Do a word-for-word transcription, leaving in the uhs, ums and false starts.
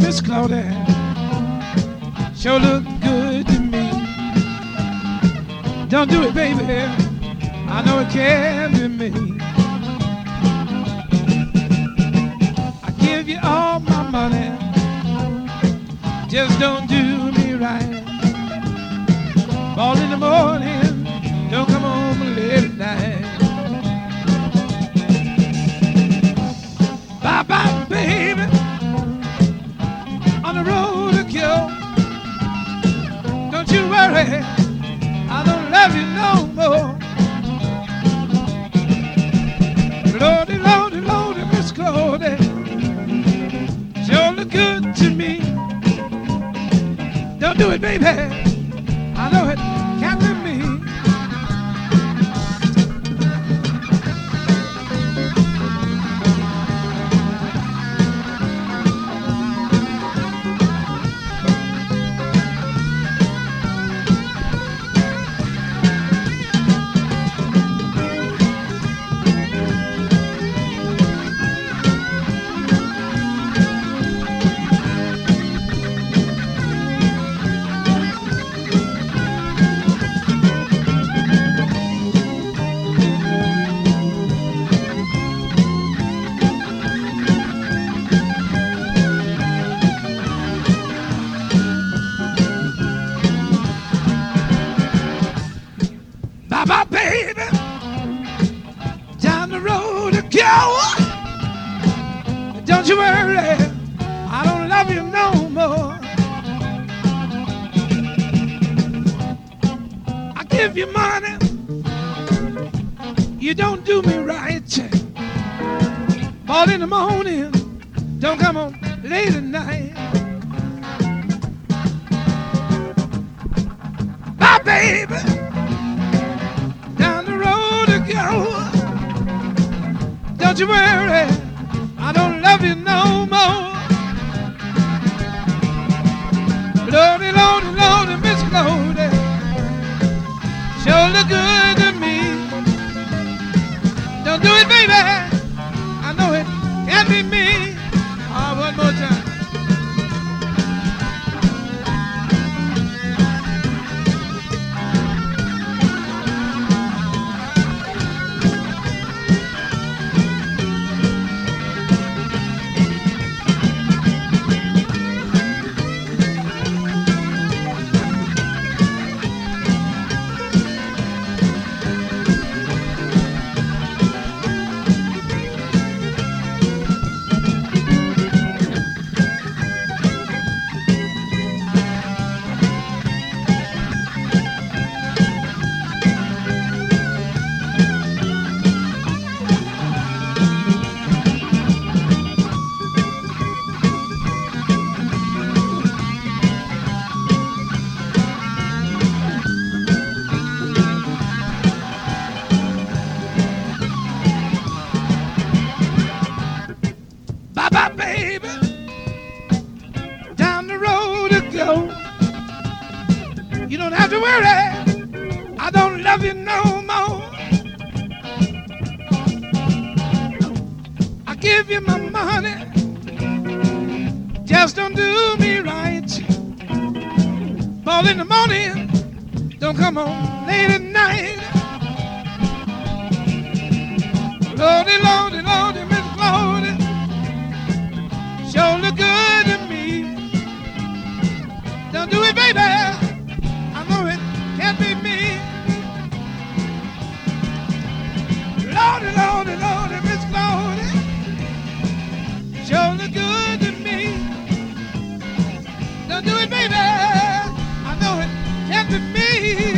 Miss Claudette sure look good to me. Don't do it, baby. I know it can't be me. I give you all my money, just don't do me right. Fall in the morning, don't come home late at night. Bye bye, baby, on the road to kill. Don't you worry, I don't love you no more. Lordy, Lordy, Lordy, Miss Claudette sure look good to me. Don't do it, baby, I know it can't be me. Bye-bye, baby, down the road to go. Don't you worry, I don't love you no more. I give you money, you don't do me right. Fall in the morning, don't come home late at night. Bye, baby, don't you worry, I don't love you no more. Lordy, Lordy, Lordy, Miss Claudette sure look good to me. Don't do it, baby, I know it can't be me. Oh, one more time. Bye-bye, baby, down the road to go. You don't have to worry, I don't love you no more. I give you my money, just don't do me right. Fall in the morning, don't come home late at night. Lordy, Lordy, Lordy, Miss Claudette sure look good to me. Don't do it, baby, I know it can't be me. Lordy, Lordy, Lordy, Miss Claudette sure look good to me. Don't do it, baby, I know it can't be me.